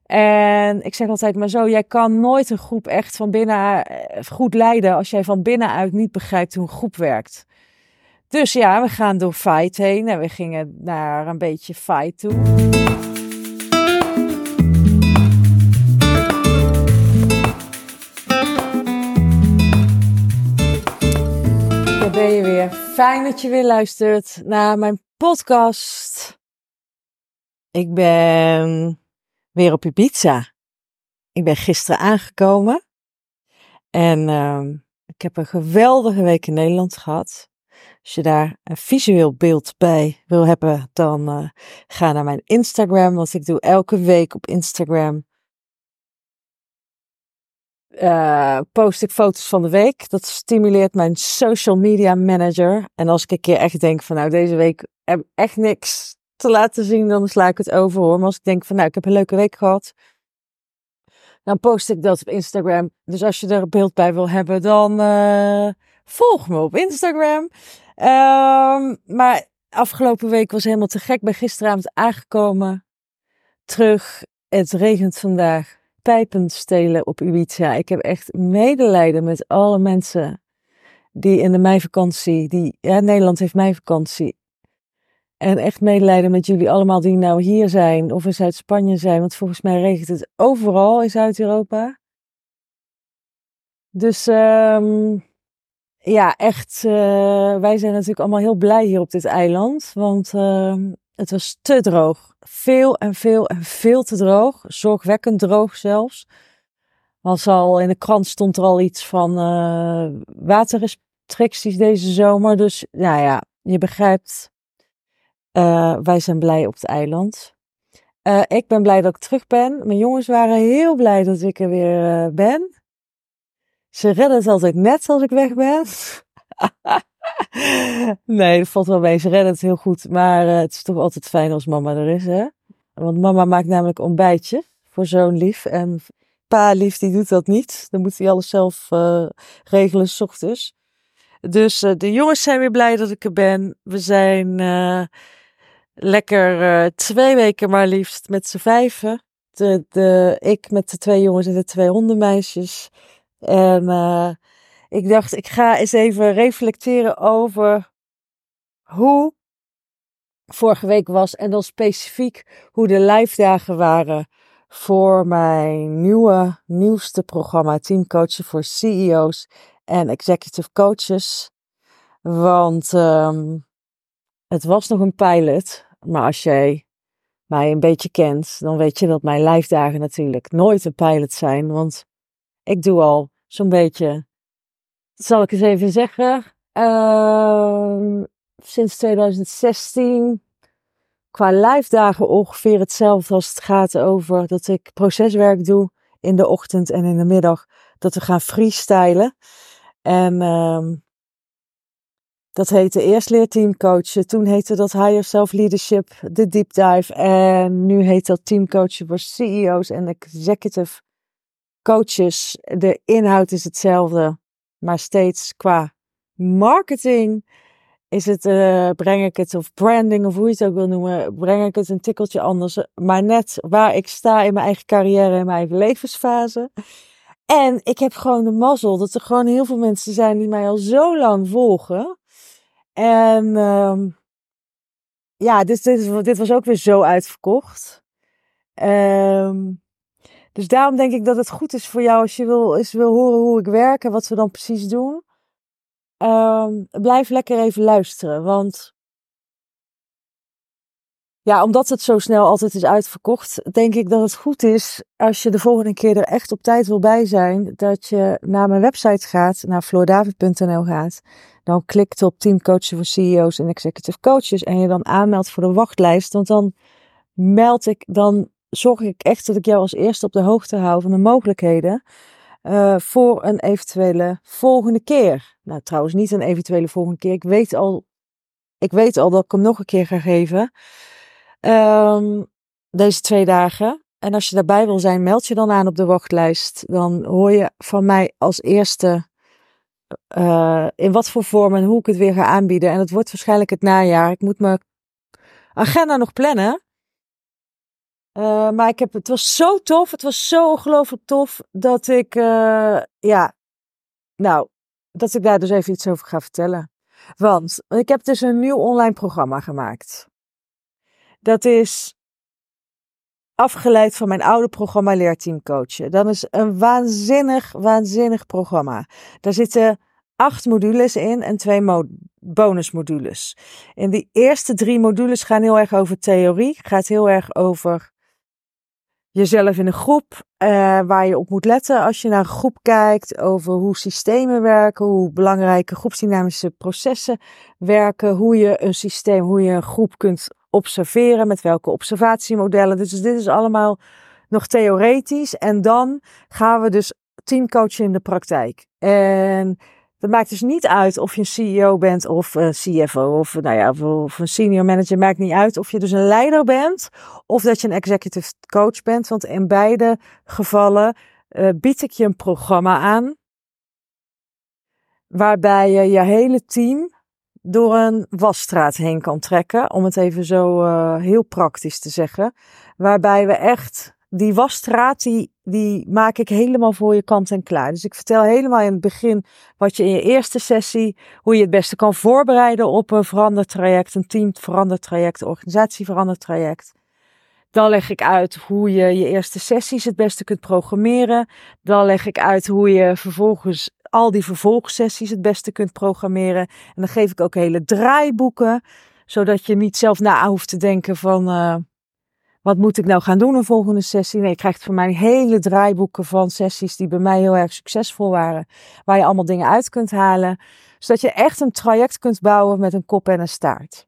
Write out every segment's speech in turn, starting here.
En ik zeg altijd maar zo, jij kan nooit een groep echt van binnen goed leiden als jij van binnenuit niet begrijpt hoe een groep werkt. Dus ja, we gaan door Fight heen en we gingen naar een beetje Fight toe. Daar ben je weer. Fijn dat je weer luistert naar mijn podcast. Ik ben weer op Ibiza. Ik ben gisteren aangekomen. En ik heb een geweldige week in Nederland gehad. Als je daar een visueel beeld bij wil hebben, dan ga naar mijn Instagram. Want ik doe elke week op Instagram post ik foto's van de week. Dat stimuleert mijn social media manager. En als ik een keer echt denk van nou, deze week heb ik echt niks te laten zien, dan sla ik het over hoor. Maar als ik denk van nou, ik heb een leuke week gehad, dan post ik dat op Instagram. Dus als je er een beeld bij wil hebben, dan volg me op Instagram. Maar afgelopen week was helemaal te gek. Ik ben gisteravond aangekomen. Terug. Het regent vandaag. Pijpend stelen op Ibiza. Ik heb echt medelijden met alle mensen die in de meivakantie, Nederland heeft meivakantie. En echt medelijden met jullie allemaal die nou hier zijn of in Zuid-Spanje zijn. Want volgens mij regent het overal in Zuid-Europa. Dus ja, echt. Wij zijn natuurlijk allemaal heel blij hier op dit eiland. Want het was te droog. Veel en veel en veel te droog. Zorgwekkend droog zelfs. In de krant stond er al iets van waterrestricties deze zomer. Dus nou ja, je begrijpt. Wij zijn blij op het eiland. Ik ben blij dat ik terug ben. Mijn jongens waren heel blij dat ik er weer ben. Ze redden het altijd net als ik weg ben. Nee, dat valt wel mee. Ze redden het heel goed. Maar het is toch altijd fijn als mama er is, hè? Want mama maakt namelijk ontbijtje voor zoon lief. En pa lief, die doet dat niet. Dan moet hij alles zelf regelen 's ochtends. Dus de jongens zijn weer blij dat ik er ben. We zijn lekker 2 weken maar liefst met z'n 5. Ik met de 2 jongens en de 2 hondenmeisjes. En ik dacht, ik ga eens even reflecteren over hoe vorige week was. En dan specifiek hoe de live dagen waren voor mijn nieuwste programma. Teamcoachen voor CEO's en executive coaches. Want het was nog een pilot. Maar als jij mij een beetje kent, dan weet je dat mijn live dagen natuurlijk nooit een pilot zijn. Want ik doe al zo'n beetje, zal ik eens even zeggen, sinds 2016 qua live dagen ongeveer hetzelfde als het gaat over dat ik proceswerk doe in de ochtend en in de middag. Dat we gaan freestylen. En dat heette eerst leerteamcoachen, toen heette dat Higher Self Leadership, de Deep Dive. En nu heet dat teamcoachen voor CEO's en executive coaches. De inhoud is hetzelfde, maar steeds qua marketing is het, breng ik het, of branding, of hoe je het ook wil noemen, breng ik het een tikkeltje anders. Maar net waar ik sta in mijn eigen carrière, in mijn eigen levensfase. En ik heb gewoon de mazzel dat er gewoon heel veel mensen zijn die mij al zo lang volgen. En ja, dus dit was ook weer zo uitverkocht. Dus daarom denk ik dat het goed is voor jou als je eens wil horen hoe ik werk en wat we dan precies doen. Blijf lekker even luisteren, want ja, omdat het zo snel altijd is uitverkocht, denk ik dat het goed is als je de volgende keer er echt op tijd wil bij zijn, dat je naar mijn website gaat, naar floordavid.nl gaat. Dan klikt op Teamcoachen voor CEO's en Executive Coaches en je dan aanmeldt voor de wachtlijst. Want dan zorg ik echt dat ik jou als eerste op de hoogte hou van de mogelijkheden voor een eventuele volgende keer. Nou, trouwens niet een eventuele volgende keer. Ik weet al dat ik hem nog een keer ga geven. Deze 2 dagen. En als je daarbij wil zijn, meld je dan aan op de wachtlijst. Dan hoor je van mij als eerste in wat voor vorm en hoe ik het weer ga aanbieden. En het wordt waarschijnlijk het najaar. Ik moet mijn agenda nog plannen. Maar het was zo tof. Het was zo ongelooflijk tof dat ik, dat ik daar dus even iets over ga vertellen. Want ik heb dus een nieuw online programma gemaakt. Dat is afgeleid van mijn oude programma Leerteam Coachen. Dat is een waanzinnig programma. Daar zitten 8 modules in en 2 bonusmodules. En die eerste 3 modules gaan heel erg over theorie. Gaat heel erg over jezelf in een groep, waar je op moet letten als je naar een groep kijkt, over hoe systemen werken, hoe belangrijke groepsdynamische processen werken, hoe je een groep kunt observeren, met welke observatiemodellen. Dus dit is allemaal nog theoretisch. En dan gaan we dus teamcoachen in de praktijk. En dat maakt dus niet uit of je een CEO bent of een CFO of een senior manager. Maakt niet uit of je dus een leider bent of dat je een executive coach bent. Want in beide gevallen bied ik je een programma aan waarbij je je hele team door een wasstraat heen kan trekken. Om het even zo heel praktisch te zeggen. Waarbij we echt die wasstraat, die maak ik helemaal voor je kant en klaar. Dus ik vertel helemaal in het begin wat je in je eerste sessie, hoe je het beste kan voorbereiden op een verandertraject, een teamverandertraject, een organisatieverandertraject. Dan leg ik uit hoe je je eerste sessies het beste kunt programmeren. Dan leg ik uit hoe je vervolgens al die vervolgsessies het beste kunt programmeren. En dan geef ik ook hele draaiboeken, zodat je niet zelf na hoeft te denken van wat moet ik nou gaan doen een volgende sessie? Nee, je krijgt van mij hele draaiboeken van sessies die bij mij heel erg succesvol waren. Waar je allemaal dingen uit kunt halen. Zodat je echt een traject kunt bouwen met een kop en een staart.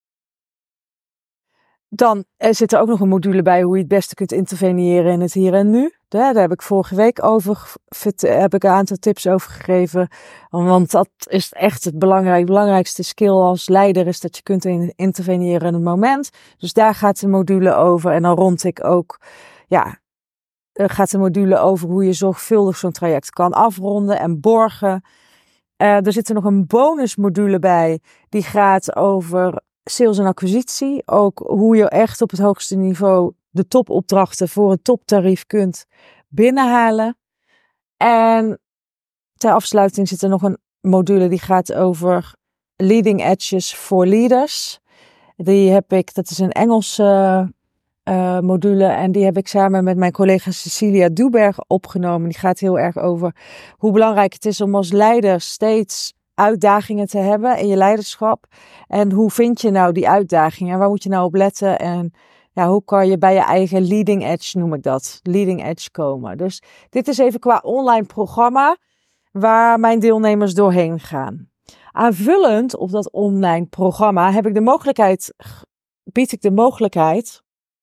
Dan zit er ook nog een module bij hoe je het beste kunt interveneren in het hier en nu. Daar heb ik vorige week heb ik een aantal tips over gegeven. Want dat is echt het belangrijkste skill als leider, is dat je kunt interveneren in het moment. Dus daar gaat de module over. En dan rond ik ook, gaat de module over hoe je zorgvuldig zo'n traject kan afronden en borgen. Er zit er nog een bonusmodule bij, die gaat over sales en acquisitie. Ook hoe je echt op het hoogste niveau de topopdrachten voor een toptarief kunt binnenhalen. En ter afsluiting zit er nog een module die gaat over leading edges voor leaders. Die heb ik, dat is een Engelse module en die heb ik samen met mijn collega Cecilia Duberg opgenomen. Die gaat heel erg over hoe belangrijk het is om als leider steeds uitdagingen te hebben in je leiderschap. En hoe vind je nou die uitdagingen? Waar moet je nou op letten? En hoe kan je bij je eigen leading edge, noem ik dat, leading edge komen? Dus dit is even qua online programma waar mijn deelnemers doorheen gaan. Aanvullend op dat online programma bied ik de mogelijkheid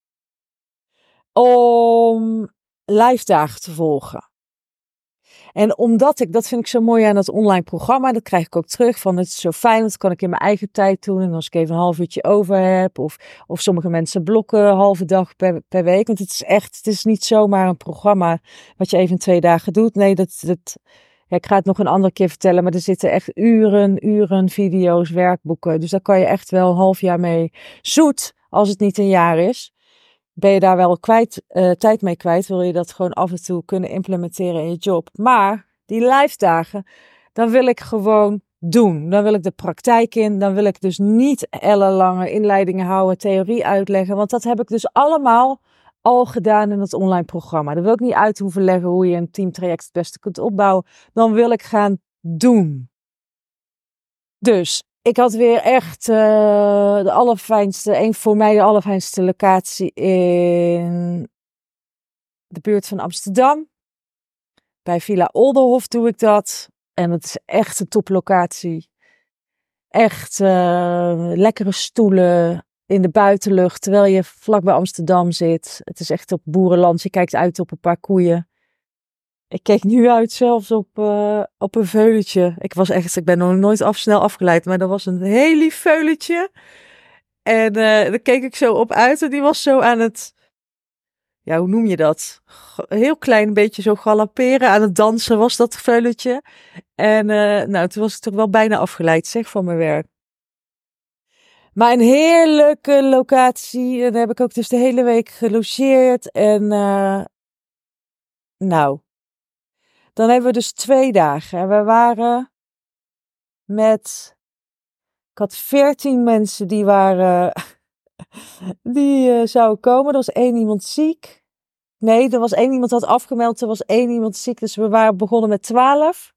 om live dagen te volgen. En omdat dat vind ik zo mooi aan het online programma, dat krijg ik ook terug van het is zo fijn, dat kan ik in mijn eigen tijd doen. En als ik even een half uurtje over heb, of sommige mensen blokken een halve dag per week. Want het is niet zomaar een programma wat je even in 2 dagen doet. Nee, ik ga het nog een andere keer vertellen, maar er zitten echt uren video's, werkboeken. Dus daar kan je echt wel een half jaar mee zoet, als het niet een jaar is. Ben je daar wel tijd mee kwijt, wil je dat gewoon af en toe kunnen implementeren in je job. Maar die live dagen, dan wil ik gewoon doen. Dan wil ik de praktijk in. Dan wil ik dus niet ellenlange inleidingen houden, theorie uitleggen. Want dat heb ik dus allemaal al gedaan in het online programma. Dan wil ik niet uit hoeven leggen hoe je een teamtraject het beste kunt opbouwen. Dan wil ik gaan doen. Dus ik had weer echt voor mij de allerfijnste locatie in de buurt van Amsterdam. Bij Villa Oldenhof doe ik dat. En het is echt een toplocatie. Echt lekkere stoelen in de buitenlucht, terwijl je vlak bij Amsterdam zit. Het is echt op boerenland. Je kijkt uit op een paar koeien. Ik keek nu uit zelfs op een veulentje. Ik ben nog nooit snel afgeleid, maar dat was een heel lief veulentje. En daar keek ik zo op uit en die was zo aan het, hoe noem je dat? Heel klein beetje zo galopperen, aan het dansen was dat veulentje. En toen was ik toch wel bijna afgeleid, van mijn werk. Maar een heerlijke locatie. En daar heb ik ook dus de hele week gelogeerd. En nou, dan hebben we dus 2 dagen. En we waren met... Ik had 14 mensen die waren... die zouden komen. Er was 1 iemand ziek. Nee, er was 1 iemand had afgemeld. Er was 1 iemand ziek. Dus we waren begonnen met 12.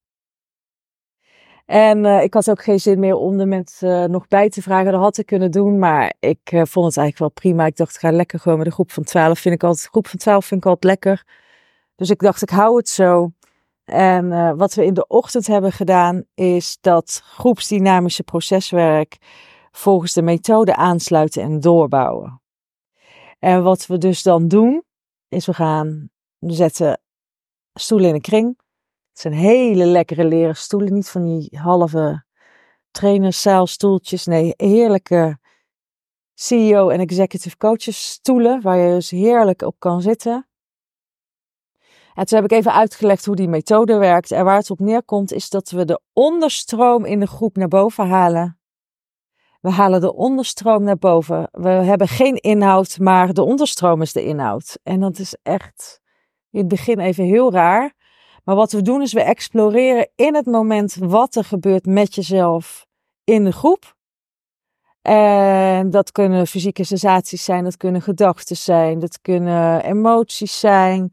En ik had ook geen zin meer om er met nog bij te vragen. Dat had ik kunnen doen. Maar ik vond het eigenlijk wel prima. Ik dacht, ik ga lekker gewoon met de groep van 12. Groep van 12 vind ik altijd lekker. Dus ik dacht, ik hou het zo. En wat we in de ochtend hebben gedaan, is dat groepsdynamische proceswerk volgens de methode aansluiten en doorbouwen. En wat we dus dan doen, is we zetten stoelen in een kring. Het zijn hele lekkere leren stoelen, niet van die halve trainerszaalstoeltjes. Nee, heerlijke CEO en executive coaches stoelen, waar je dus heerlijk op kan zitten. En toen heb ik even uitgelegd hoe die methode werkt. En waar het op neerkomt is dat we de onderstroom in de groep naar boven halen. We halen de onderstroom naar boven. We hebben geen inhoud, maar de onderstroom is de inhoud. En dat is echt in het begin even heel raar. Maar wat we doen is we exploreren in het moment wat er gebeurt met jezelf in de groep. En dat kunnen fysieke sensaties zijn, dat kunnen gedachten zijn, dat kunnen emoties zijn.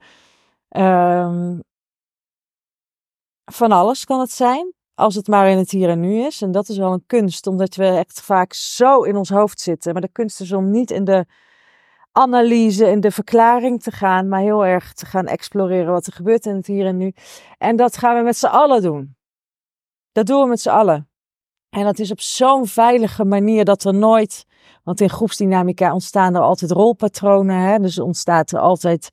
Van alles kan het zijn, als het maar in het hier en nu is. En dat is wel een kunst, omdat we echt vaak zo in ons hoofd zitten. Maar de kunst is om niet in de analyse, in de verklaring te gaan, maar heel erg te gaan exploreren wat er gebeurt in het hier en nu. En dat gaan we met z'n allen doen. Dat doen we met z'n allen. En dat is op zo'n veilige manier dat er nooit... Want in groepsdynamica ontstaan er altijd rolpatronen. Hè? Dus ontstaat er altijd...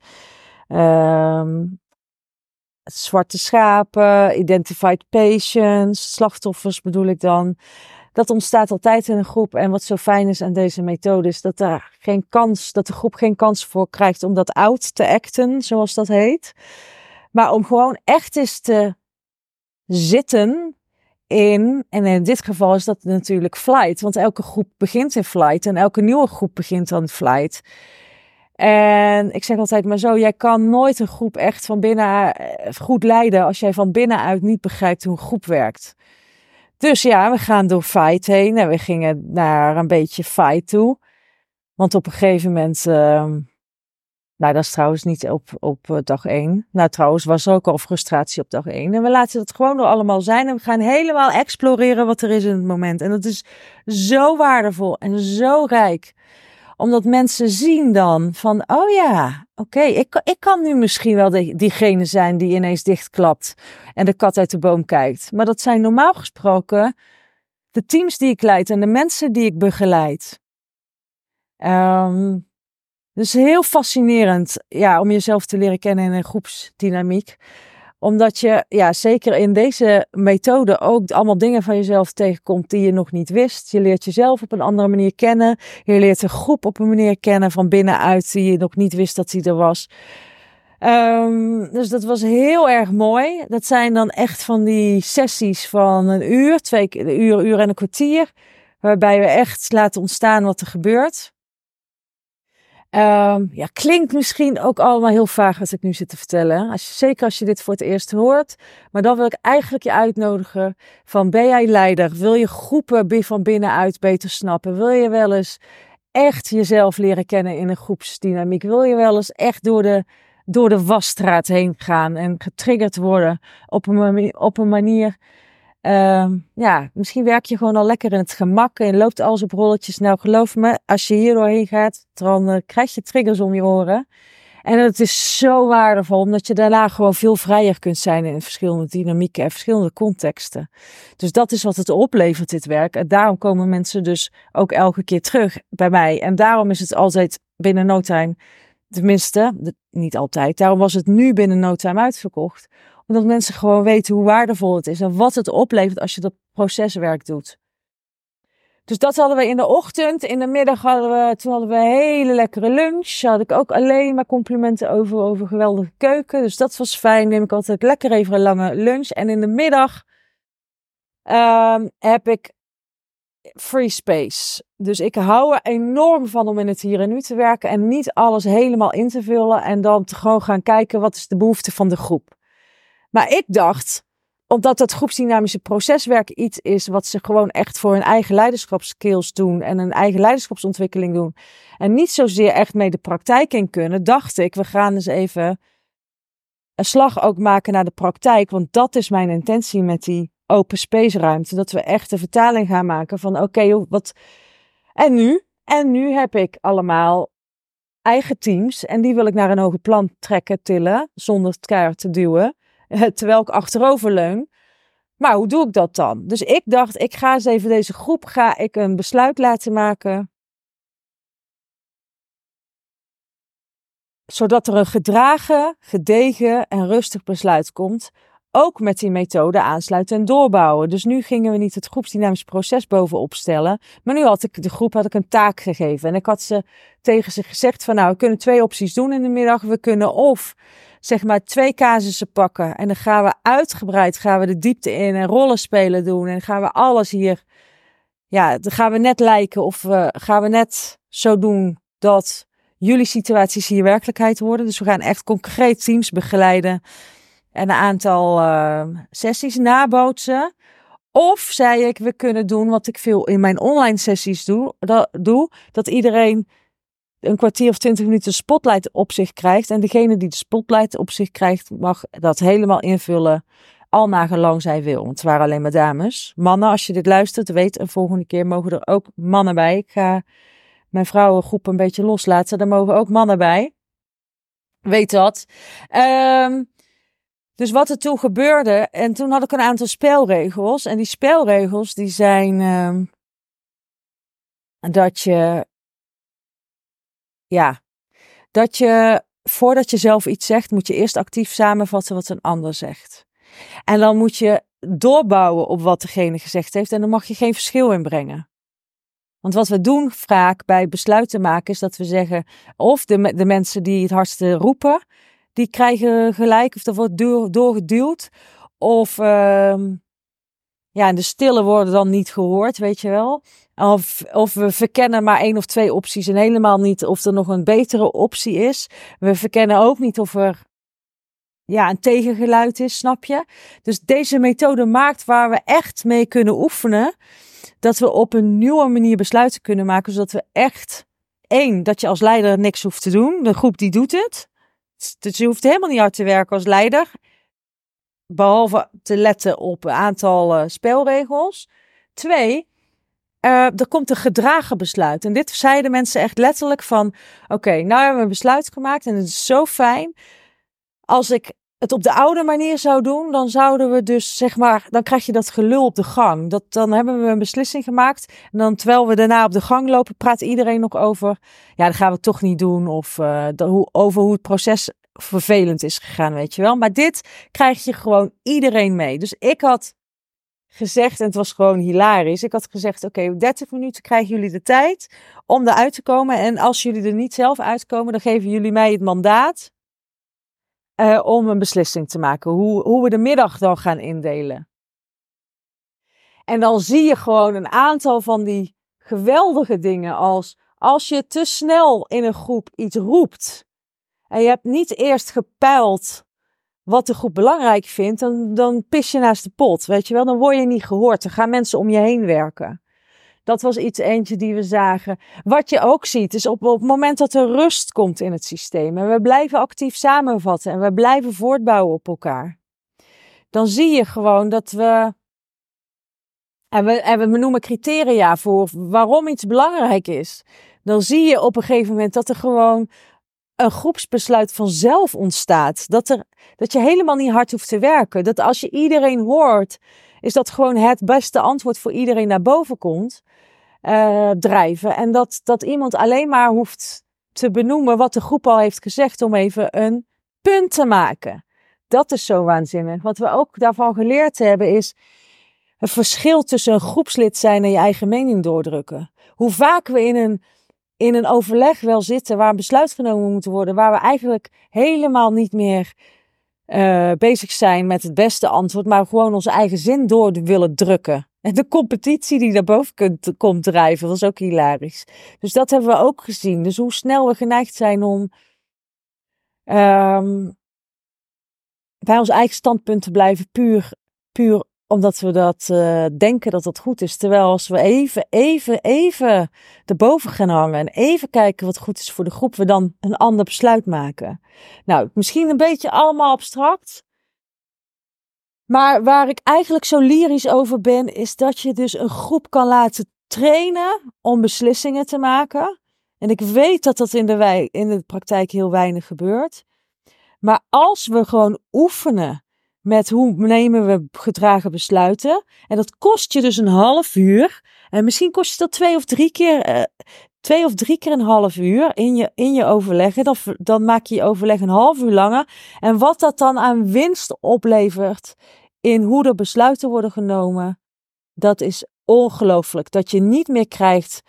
zwarte schapen, identified patients, slachtoffers bedoel ik dan. Dat ontstaat altijd in een groep. En wat zo fijn is aan deze methode is dat dat de groep geen kans voor krijgt om dat out te acten, zoals dat heet. Maar om gewoon echt eens te zitten en in dit geval is dat natuurlijk flight, want elke groep begint in flight en elke nieuwe groep begint dan flight. En ik zeg altijd maar zo, jij kan nooit een groep echt van binnen goed leiden als jij van binnenuit niet begrijpt hoe een groep werkt. Dus ja, we gaan door fight heen en we gingen naar een beetje fight toe. Want op een gegeven moment, nou dat is trouwens niet op dag 1. Nou trouwens was er ook al frustratie op dag 1. En we laten het gewoon door allemaal zijn en we gaan helemaal exploreren wat er is in het moment. En dat is zo waardevol en zo rijk. Omdat mensen zien dan van, oh ja, oké, ik kan nu misschien wel diegene zijn die ineens dichtklapt en de kat uit de boom kijkt. Maar dat zijn normaal gesproken de teams die ik leid en de mensen die ik begeleid. Dus heel fascinerend om jezelf te leren kennen in een groepsdynamiek. Omdat je, zeker in deze methode ook allemaal dingen van jezelf tegenkomt die je nog niet wist. Je leert jezelf op een andere manier kennen. Je leert een groep op een manier kennen van binnenuit die je nog niet wist dat die er was. Dus dat was heel erg mooi. Dat zijn dan echt van die sessies van een uur, 2 keer een uur en een kwartier. Waarbij we echt laten ontstaan wat er gebeurt. Klinkt misschien ook allemaal heel vaag wat ik nu zit te vertellen. Zeker als je dit voor het eerst hoort. Maar dan wil ik eigenlijk je uitnodigen van ben jij leider? Wil je groepen van binnenuit beter snappen? Wil je wel eens echt jezelf leren kennen in een groepsdynamiek? Wil je wel eens echt door de wasstraat heen gaan en getriggerd worden op een manier... misschien werk je gewoon al lekker in het gemak en loopt alles op rolletjes. Nou, geloof me, als je hier doorheen gaat, dan krijg je triggers om je oren. En het is zo waardevol, omdat je daarna gewoon veel vrijer kunt zijn in verschillende dynamieken en verschillende contexten. Dus dat is wat het oplevert, dit werk. En daarom komen mensen dus ook elke keer terug bij mij. En daarom is het altijd binnen no time, tenminste, niet altijd. Daarom was het nu binnen no time uitverkocht. Omdat mensen gewoon weten hoe waardevol het is en wat het oplevert als je dat proceswerk doet. Dus dat hadden we in de ochtend. In de middag hadden we een hele lekkere lunch. Had ik ook alleen maar complimenten over geweldige keuken. Dus dat was fijn. Neem ik altijd lekker even een lange lunch. En in de middag heb ik free space. Dus ik hou er enorm van om in het hier en nu te werken en niet alles helemaal in te vullen en dan te gewoon gaan kijken wat is de behoefte van de groep. Maar ik dacht, omdat dat groepsdynamische proceswerk iets is wat ze gewoon echt voor hun eigen leiderschapskills doen en een eigen leiderschapsontwikkeling doen en niet zozeer echt mee de praktijk in kunnen, dacht ik, we gaan eens even een slag ook maken naar de praktijk, want dat is mijn intentie met die open space ruimte, dat we echt de vertaling gaan maken van oké, wat en nu? En nu heb ik allemaal eigen teams en die wil ik naar een hoger plan trekken, tillen, zonder het keihard te duwen, terwijl ik achterover leun. Maar hoe doe ik dat dan? Dus ik dacht, ik ga eens even deze groep, ga ik een besluit laten maken, zodat er een gedragen, gedegen en rustig besluit komt. Ook met die methode aansluiten en doorbouwen. Dus nu gingen we niet het groepsdynamisch proces bovenop stellen. Maar nu had ik de groep een taak gegeven. En ik had tegen ze gezegd van nou, we kunnen 2 opties doen in de middag. We kunnen of zeg maar 2 casussen pakken. En dan gaan we uitgebreid de diepte in en rollenspelen doen. En dan gaan we alles hier. Ja, dan gaan we net lijken of gaan we net zo doen dat jullie situaties hier werkelijkheid worden. Dus we gaan echt concreet teams begeleiden. En een aantal sessies nabootsen. Of zei ik, we kunnen doen wat ik veel in mijn online sessies doe. Dat iedereen een kwartier of 20 minuten spotlight op zich krijgt. En degene die de spotlight op zich krijgt, mag dat helemaal invullen. Al nagelang zij wil. Want het waren alleen maar dames. Mannen, als je dit luistert, weet, een volgende keer mogen er ook mannen bij. Ik ga mijn vrouwengroep een beetje loslaten. Daar mogen ook mannen bij. Weet dat. Dus wat er toen gebeurde, en toen had ik een aantal spelregels. En die spelregels die zijn dat je voordat je zelf iets zegt, moet je eerst actief samenvatten wat een ander zegt. En dan moet je doorbouwen op wat degene gezegd heeft en dan mag je geen verschil inbrengen. Want wat we doen vaak bij besluiten maken is dat we zeggen, of de mensen die het hardste roepen, die krijgen gelijk, of dat wordt doorgeduwd. Of en de stille worden dan niet gehoord, weet je wel. Of we verkennen maar 1 of 2 opties en helemaal niet of er nog een betere optie is. We verkennen ook niet of er een tegengeluid is, snap je? Dus deze methode maakt waar we echt mee kunnen oefenen, dat we op een nieuwe manier besluiten kunnen maken, zodat we echt, 1, dat je als leider niks hoeft te doen. De groep die doet het. Dus je hoeft helemaal niet hard te werken als leider. Behalve te letten op een aantal spelregels. 2, er komt een gedragen besluit. En dit zeiden mensen echt letterlijk van, oké, nou hebben we een besluit gemaakt en het is zo fijn. Als ik het op de oude manier zou doen, dan zouden we dus, zeg maar, dan krijg je dat gelul op de gang. Dan hebben we een beslissing gemaakt. En dan, terwijl we daarna op de gang lopen, praat iedereen nog over, ja, dat gaan we toch niet doen. Of over hoe het proces vervelend is gegaan, weet je wel. Maar dit krijg je gewoon iedereen mee. Dus ik had gezegd, en het was gewoon hilarisch. Ik had gezegd, oké, 30 minuten krijgen jullie de tijd om eruit te komen. En als jullie er niet zelf uitkomen, dan geven jullie mij het mandaat om een beslissing te maken. Hoe we de middag dan gaan indelen. En dan zie je gewoon een aantal van die geweldige dingen als je te snel in een groep iets roept en je hebt niet eerst gepeild wat de groep belangrijk vindt, dan pis je naast de pot, weet je wel. Dan word je niet gehoord. Dan gaan mensen om je heen werken. Dat was eentje die we zagen. Wat je ook ziet is op het moment dat er rust komt in het systeem en we blijven actief samenvatten en we blijven voortbouwen op elkaar, dan zie je gewoon dat we noemen criteria voor waarom iets belangrijk is. Dan zie je op een gegeven moment dat er gewoon een groepsbesluit vanzelf ontstaat. Dat je helemaal niet hard hoeft te werken. Dat als je iedereen hoort, is dat gewoon het beste antwoord voor iedereen naar boven komt drijven. En dat iemand alleen maar hoeft te benoemen wat de groep al heeft gezegd om even een punt te maken. Dat is zo waanzinnig. Wat we ook daarvan geleerd hebben is het verschil tussen een groepslid zijn en je eigen mening doordrukken. Hoe vaak we in een overleg wel zitten waar een besluit genomen moet worden, waar we eigenlijk helemaal niet meer bezig zijn met het beste antwoord, maar gewoon onze eigen zin door willen drukken. En de competitie die daarboven komt drijven, was ook hilarisch. Dus dat hebben we ook gezien. Dus hoe snel we geneigd zijn om bij ons eigen standpunt te blijven, puur omdat we dat denken dat dat goed is. Terwijl als we even erboven gaan hangen en even kijken wat goed is voor de groep, we dan een ander besluit maken. Nou, misschien een beetje allemaal abstract. Maar waar ik eigenlijk zo lyrisch over ben, is dat je dus een groep kan laten trainen om beslissingen te maken. En ik weet dat dat in de praktijk heel weinig gebeurt. Maar als we gewoon oefenen met hoe nemen we gedragen besluiten. En dat kost je dus een half uur. En misschien kost je dat 2 of 3 keer een half uur in je overleggen. Dan maak je overleg een half uur langer. En wat dat dan aan winst oplevert in hoe er besluiten worden genomen. Dat is ongelooflijk. Dat je niet meer krijgt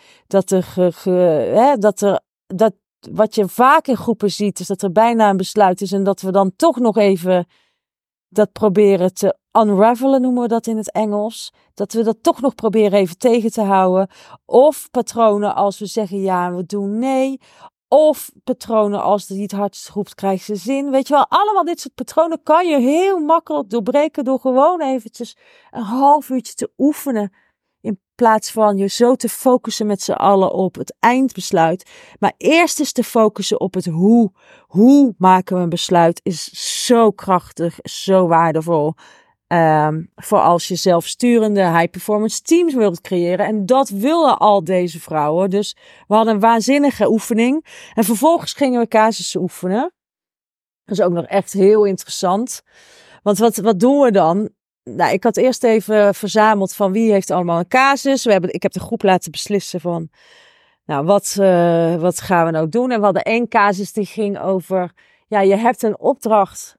dat wat je vaak in groepen ziet, is dat er bijna een besluit is en dat we dan toch nog even dat proberen te unravelen, noemen we dat in het Engels. Dat we dat toch nog proberen even tegen te houden. Of patronen als we zeggen ja, we doen nee. Of patronen als die het hardst roept, krijgt ze zin. Weet je wel, allemaal dit soort patronen kan je heel makkelijk doorbreken door gewoon eventjes een half uurtje te oefenen. In plaats van je zo te focussen met z'n allen op het eindbesluit. Maar eerst eens te focussen op het hoe. Hoe maken we een besluit is zo krachtig, zo waardevol. Voor als je zelfsturende high-performance teams wilt creëren. En dat willen al deze vrouwen. Dus we hadden een waanzinnige oefening. En vervolgens gingen we casussen oefenen. Dat is ook nog echt heel interessant. Want wat doen we dan? Nou, ik had eerst even verzameld van wie heeft allemaal een casus. Ik heb de groep laten beslissen van, nou, wat gaan we nou doen? En we hadden 1 casus die ging over, ja, je hebt een opdracht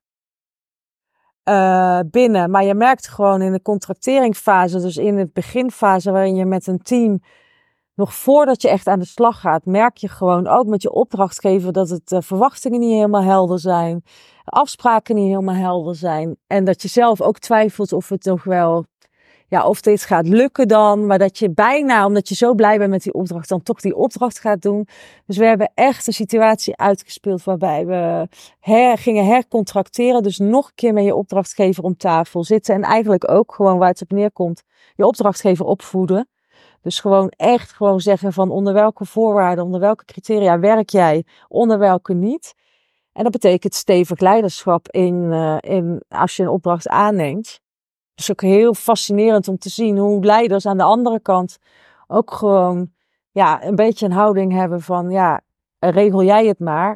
binnen, maar je merkt gewoon in de contracteringsfase, dus in het beginfase waarin je met een team, nog voordat je echt aan de slag gaat, merk je gewoon ook met je opdrachtgever dat het verwachtingen niet helemaal helder zijn, afspraken niet helemaal helder zijn en dat je zelf ook twijfelt of het nog wel, ja, of dit gaat lukken dan, maar dat je bijna, omdat je zo blij bent met die opdracht, dan toch die opdracht gaat doen. Dus we hebben echt een situatie uitgespeeld waarbij we gingen hercontracteren, dus nog een keer met je opdrachtgever om tafel zitten en eigenlijk ook gewoon waar het op neerkomt, je opdrachtgever opvoeden. Dus gewoon echt gewoon zeggen van onder welke voorwaarden, onder welke criteria werk jij, onder welke niet. En dat betekent stevig leiderschap in als je een opdracht aanneemt. Het is ook heel fascinerend om te zien hoe leiders aan de andere kant ook gewoon ja, een beetje een houding hebben van ja, regel jij het maar.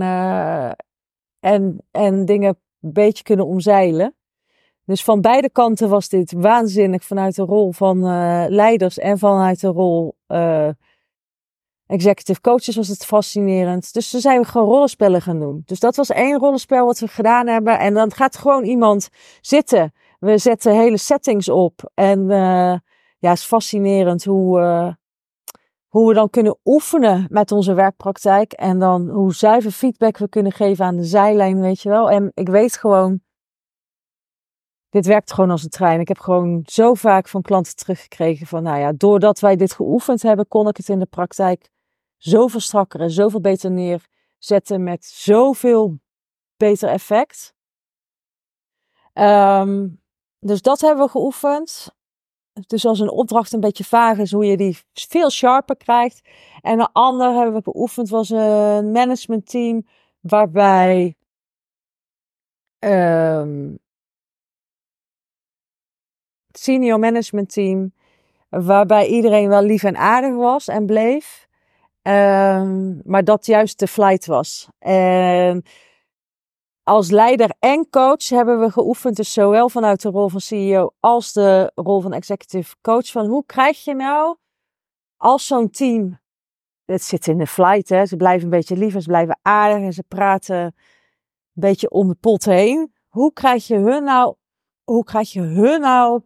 En dingen een beetje kunnen omzeilen. Dus van beide kanten was dit waanzinnig vanuit de rol van leiders en vanuit de rol executive coaches was het fascinerend. Dus toen zijn we gewoon rollenspellen gaan doen. Dus dat was 1 rollenspel wat we gedaan hebben. En dan gaat gewoon iemand zitten. We zetten hele settings op. En ja, het is fascinerend hoe we dan kunnen oefenen met onze werkpraktijk. En dan hoe zuiver feedback we kunnen geven aan de zijlijn, weet je wel. En ik weet gewoon, dit werkt gewoon als een trein. Ik heb gewoon zo vaak van klanten teruggekregen van, nou ja, doordat wij dit geoefend hebben, kon ik het in de praktijk zoveel strakker en zoveel beter neerzetten met zoveel beter effect. Dus dat hebben we geoefend. Dus als een opdracht een beetje vaag is, hoe je die veel sharper krijgt. En een ander hebben we beoefend was een managementteam waarbij senior management team, waarbij iedereen wel lief en aardig was en bleef. Maar dat juist de flight was. En als leider en coach hebben we geoefend, dus zowel vanuit de rol van CEO als de rol van executive coach, van hoe krijg je nou, als zo'n team, het zit in de flight, hè, ze blijven een beetje lief en ze blijven aardig en ze praten een beetje om de pot heen. Hoe krijg je hun nou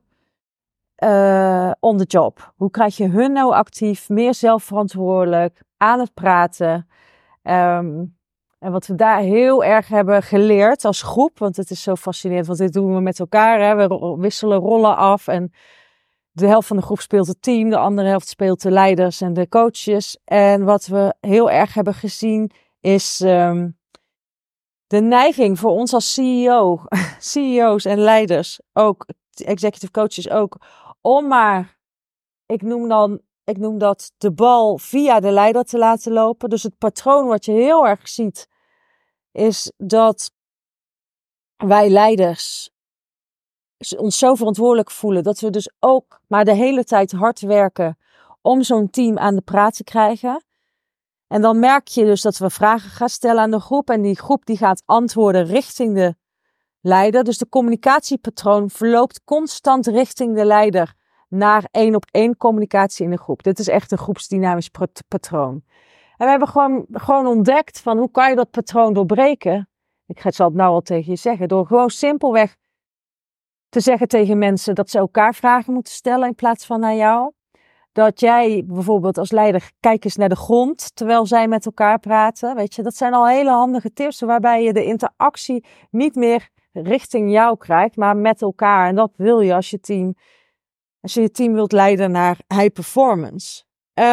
on the job? Hoe krijg je hun nou actief, meer zelfverantwoordelijk, aan het praten? En wat we daar heel erg hebben geleerd als groep, want het is zo fascinerend, want dit doen we met elkaar. Hè? We wisselen rollen af en De helft van de groep speelt het team, de andere helft speelt de leiders en de coaches. En wat we heel erg hebben gezien is de neiging voor ons als CEO's en leiders, ook executive coaches ook, om maar, ik noem dat de bal via de leider te laten lopen. Dus het patroon wat je heel erg ziet, is dat wij leiders ons zo verantwoordelijk voelen, dat we dus ook maar de hele tijd hard werken om zo'n team aan de praat te krijgen. En dan merk je dus dat we vragen gaan stellen aan de groep. En die groep die gaat antwoorden richting de leider. Dus de communicatiepatroon verloopt constant richting de leider naar 1-op-1 communicatie in de groep. Dit is echt een groepsdynamisch patroon. En we hebben gewoon ontdekt van hoe kan je dat patroon doorbreken. Zal het nou al tegen je zeggen. Door gewoon simpelweg te zeggen tegen mensen dat ze elkaar vragen moeten stellen in plaats van naar jou. Dat jij bijvoorbeeld als leider kijk eens naar de grond terwijl zij met elkaar praten. Weet je, dat zijn al hele handige tips waarbij je de interactie niet meer richting jou krijgt, maar met elkaar. En dat wil je als je je team wilt leiden naar high performance.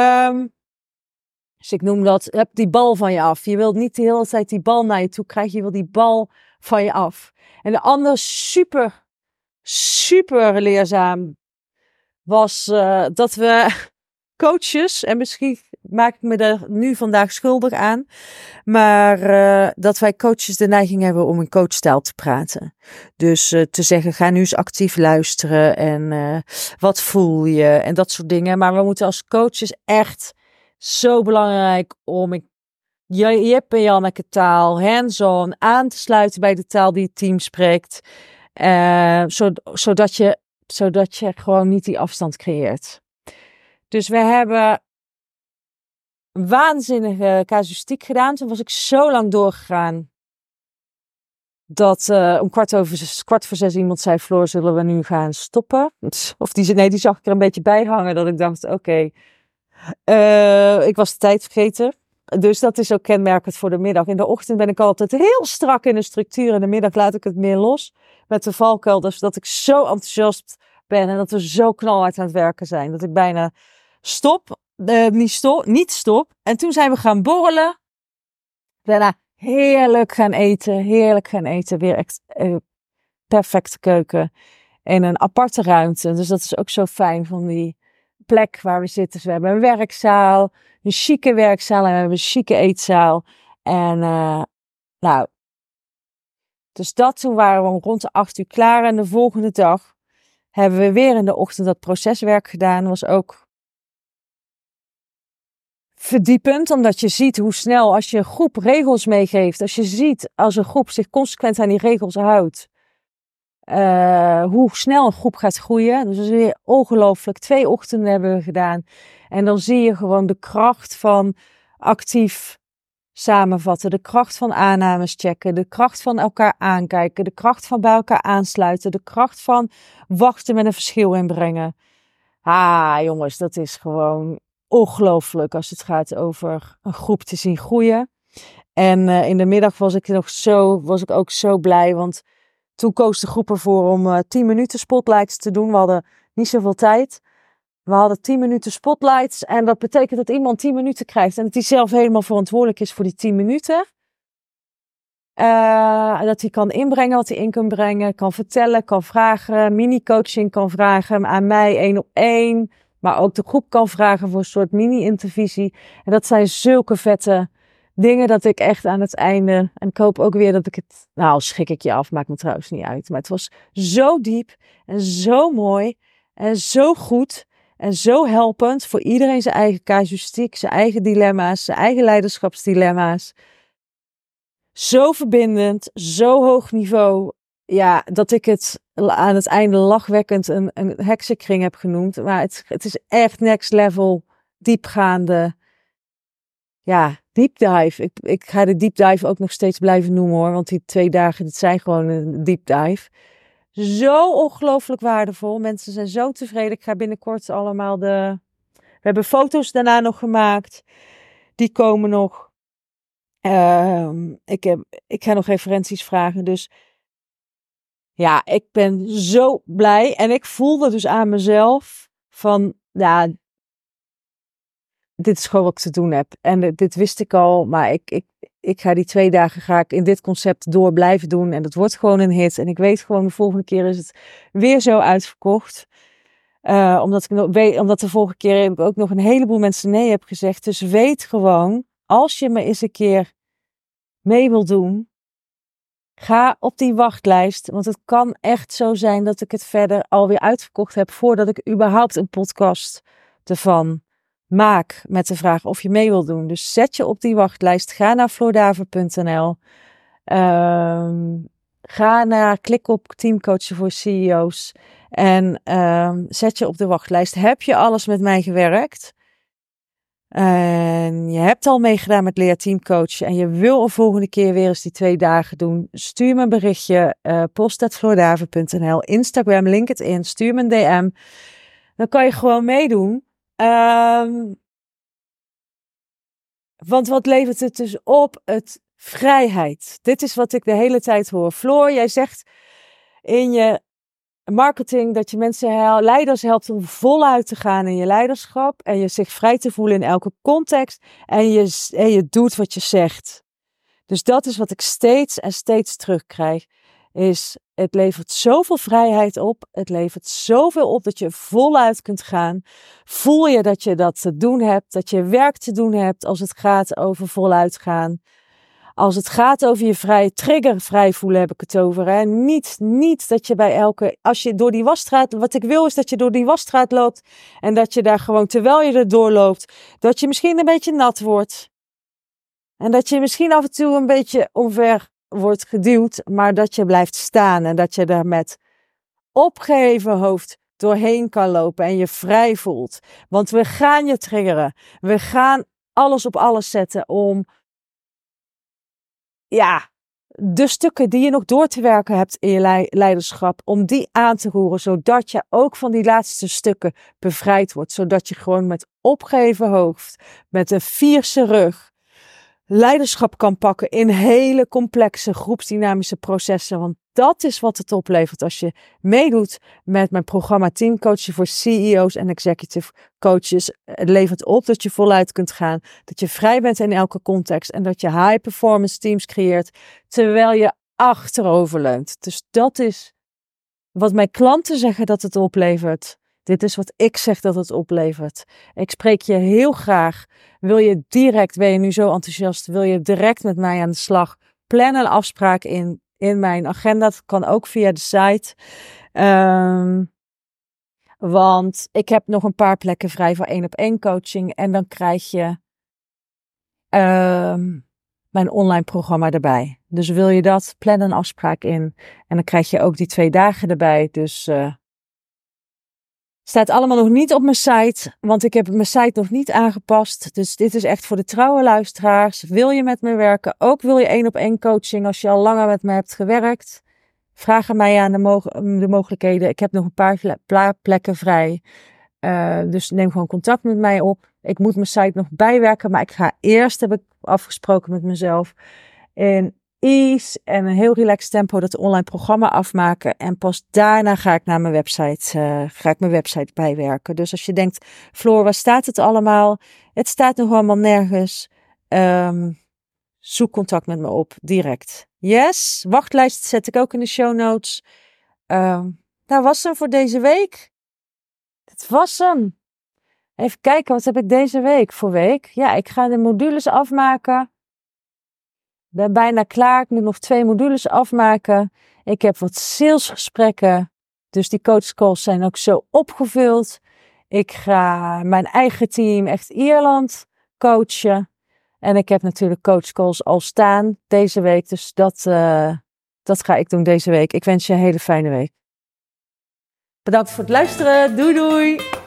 Dus ik noem dat, heb die bal van je af. Je wilt niet de hele tijd die bal naar je toe krijgen, je wilt die bal van je af. En de andere super leerzaam was dat we coaches, en misschien maak ik me er nu vandaag schuldig aan, maar dat wij coaches de neiging hebben om in coachtaal te praten. Dus te zeggen, ga nu eens actief luisteren en wat voel je en dat soort dingen. Maar we moeten als coaches echt zo belangrijk om Jip en Janneke taal, hands-on, aan te sluiten bij de taal die het team spreekt. Zodat je gewoon niet die afstand creëert. Dus we hebben waanzinnige casuïstiek gedaan. Toen was ik zo lang doorgegaan dat om kwart voor zes iemand zei, Floor, zullen we nu gaan stoppen? Of die zag ik er een beetje bij hangen dat ik dacht, oké. Ik was de tijd vergeten. Dus dat is ook kenmerkend voor de middag. In de ochtend ben ik altijd heel strak in de structuur. In de middag laat ik het meer los. Met de valkuil, dus dat ik zo enthousiast ben. En dat we zo knalhard aan het werken zijn. Dat ik bijna niet stop. En toen zijn we gaan borrelen. Daarna heerlijk gaan eten. Weer echt perfecte keuken. In een aparte ruimte. Dus dat is ook zo fijn van die plek waar we zitten. Dus we hebben een werkzaal. Een chique werkzaal. En we hebben een chique eetzaal. En dus toen waren we rond de 8 uur klaar. En de volgende dag hebben we weer in de ochtend dat proceswerk gedaan. Dat was ook verdiepend, omdat je ziet hoe snel als je een groep regels meegeeft. Als je ziet als een groep zich consequent aan die regels houdt. Hoe snel een groep gaat groeien. Dus dat is weer ongelooflijk. 2 ochtenden hebben we gedaan. En dan zie je gewoon de kracht van actief samenvatten. De kracht van aannames checken. De kracht van elkaar aankijken. De kracht van bij elkaar aansluiten. De kracht van wachten met een verschil inbrengen. Jongens, dat is gewoon ongelooflijk als het gaat over een groep te zien groeien. En in de middag was ik ook zo blij, want toen koos de groep ervoor om 10 minuten spotlights te doen. We hadden niet zoveel tijd. We hadden 10 minuten spotlights. En dat betekent dat iemand 10 minuten krijgt. En dat hij zelf helemaal verantwoordelijk is voor die 10 minuten. Dat hij kan inbrengen wat hij in kan brengen. Kan vertellen, kan vragen. Mini-coaching kan vragen aan mij 1-op-1. Maar ook de groep kan vragen voor een soort mini-intervisie. En dat zijn zulke vette dingen dat ik echt aan het einde... En ik hoop ook weer dat ik het... Nou, schrik ik je af, maakt me trouwens niet uit. Maar het was zo diep en zo mooi en zo goed en zo helpend voor iedereen zijn eigen casuïstiek, zijn eigen dilemma's, zijn eigen leiderschapsdilemma's. Zo verbindend, zo hoog niveau. Ja, dat ik het aan het einde lachwekkend een heksenkring heb genoemd. Maar het is echt next level, diepgaande... Ja, deep dive. Ik ga de deep dive ook nog steeds blijven noemen hoor. Want die 2 dagen, dat zijn gewoon een deep dive. Zo ongelooflijk waardevol. Mensen zijn zo tevreden. Ik ga binnenkort allemaal We hebben foto's daarna nog gemaakt. Die komen nog. Ik ga nog referenties vragen. Dus ja, ik ben zo blij. En ik voelde dus aan mezelf van, ja, dit is gewoon wat ik te doen heb. En dit wist ik al, maar ik ga die 2 dagen in dit concept door blijven doen. En dat wordt gewoon een hit. En ik weet gewoon, de volgende keer is het weer zo uitverkocht. Omdat de vorige keer heb ik ook nog een heleboel mensen nee heb gezegd. Dus weet gewoon, als je me eens een keer mee wil doen, ga op die wachtlijst. Want het kan echt zo zijn dat ik het verder alweer uitverkocht heb voordat ik überhaupt een podcast ervan maak met de vraag of je mee wil doen. Dus zet je op die wachtlijst. Ga naar floordaver.nl. Klik op teamcoachen voor CEO's. En zet je op de wachtlijst. Heb je alles met mij gewerkt? En je hebt al meegedaan met Leer Teamcoach. En je wil een volgende keer weer eens die 2 dagen doen. Stuur me een berichtje. post@floordaver.nl. Instagram, LinkedIn. Stuur me een DM. Dan kan je gewoon meedoen. Want wat levert het dus op? Het vrijheid. Dit is wat ik de hele tijd hoor. Floor, jij zegt in je marketing dat je leiders helpt om voluit te gaan in je leiderschap. En je zich vrij te voelen in elke context. En je doet wat je zegt. Dus dat is wat ik steeds en steeds terugkrijg. Het levert zoveel vrijheid op. Het levert zoveel op dat je voluit kunt gaan. Voel je dat je dat te doen hebt. Dat je werk te doen hebt als het gaat over voluit gaan. Als het gaat over je vrij voelen heb ik het over. Hè? Niet dat je als je door die wasstraat, wat ik wil is dat je door die wasstraat loopt. En dat je daar gewoon, terwijl je er doorloopt, dat je misschien een beetje nat wordt. En dat je misschien af en toe een beetje omver wordt geduwd, maar dat je blijft staan en dat je daar met opgeheven hoofd doorheen kan lopen en je vrij voelt. Want we gaan je triggeren. We gaan alles op alles zetten om, de stukken die je nog door te werken hebt in je leiderschap, om die aan te roeren, zodat je ook van die laatste stukken bevrijd wordt. Zodat je gewoon met opgeheven hoofd, met een fierse rug, leiderschap kan pakken in hele complexe groepsdynamische processen. Want dat is wat het oplevert als je meedoet met mijn programma Teamcoachen voor CEO's en Executive Coaches. Het levert op dat je voluit kunt gaan, dat je vrij bent in elke context en dat je high performance teams creëert terwijl je achteroverleunt. Dus dat is wat mijn klanten zeggen dat het oplevert. Dit is wat ik zeg dat het oplevert. Ik spreek je heel graag. Ben je nu zo enthousiast? Wil je direct met mij aan de slag? Plan een afspraak in mijn agenda. Dat kan ook via de site. Want ik heb nog een paar plekken vrij voor 1-op-1 coaching. En dan krijg je mijn online programma erbij. Dus wil je dat? Plan een afspraak in. En dan krijg je ook die 2 dagen erbij. Dus staat allemaal nog niet op mijn site, want ik heb mijn site nog niet aangepast. Dus dit is echt voor de trouwe luisteraars. Wil je met me werken? Ook wil je 1-op-1 coaching als je al langer met me hebt gewerkt? Vraag aan mij aan de mogelijkheden. Ik heb nog een paar plekken vrij. Dus neem gewoon contact met mij op. Ik moet mijn site nog bijwerken, maar ik ga eerst, heb ik afgesproken met mezelf, in ease en een heel relaxed tempo dat online programma afmaken. En pas daarna ga ik naar mijn website bijwerken. Dus als je denkt, Floor, waar staat het allemaal? Het staat nog allemaal nergens. Zoek contact met me op, direct. Yes, wachtlijst zet ik ook in de show notes. Dat was hem voor deze week. Het was hem. Even kijken, wat heb ik deze week voor week? Ja, ik ga de modules afmaken. Ik ben bijna klaar. Ik moet nog 2 modules afmaken. Ik heb wat salesgesprekken. Dus die coachcalls zijn ook zo opgevuld. Ik ga mijn eigen team, echt Ierland, coachen. En ik heb natuurlijk coachcalls al staan deze week. Dus dat ga ik doen deze week. Ik wens je een hele fijne week. Bedankt voor het luisteren. Doei doei!